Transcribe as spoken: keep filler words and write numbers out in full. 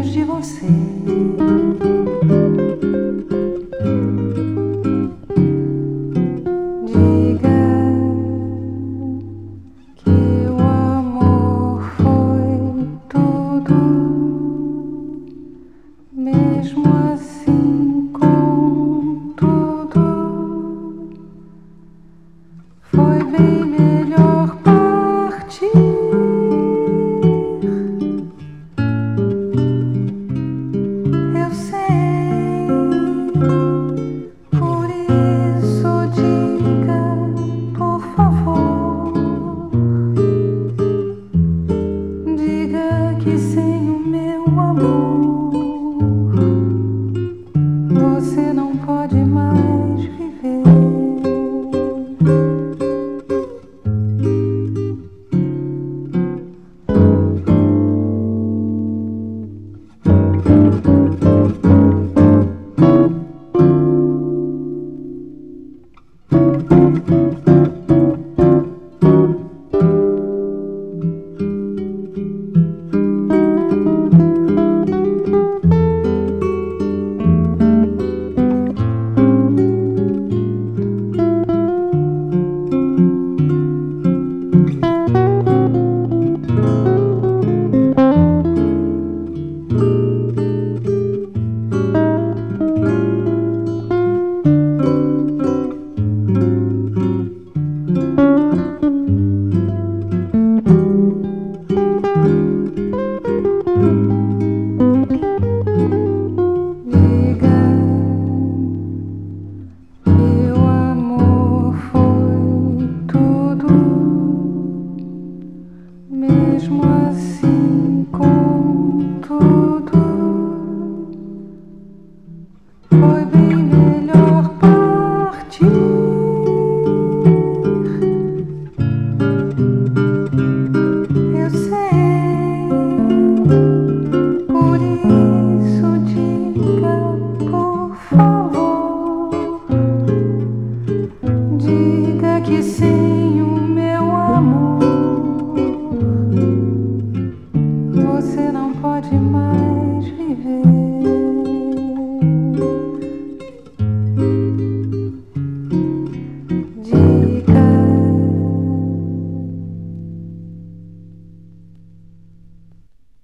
vez de você. Diga que o amor foi tudo, mesmo assim, contudo, foi bem melhor partir. Eu sei, por isso diga, por favor, diga que sem o meu amor você não pode mais viver. Mesmo assim, contudo, foi bem melhor partir. Eu sei, por isso diga, por favor, diga que sim.